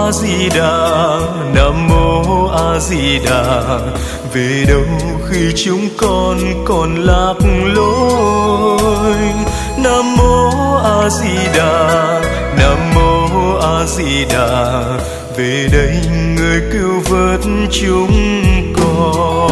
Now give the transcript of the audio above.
A Di Đà, Nam mô A Di Đà. Về đâu khi chúng con còn lạc lối? Nam mô A Di Đà, Nam mô A Di Đà. Về đây người cứu vớt chúng con.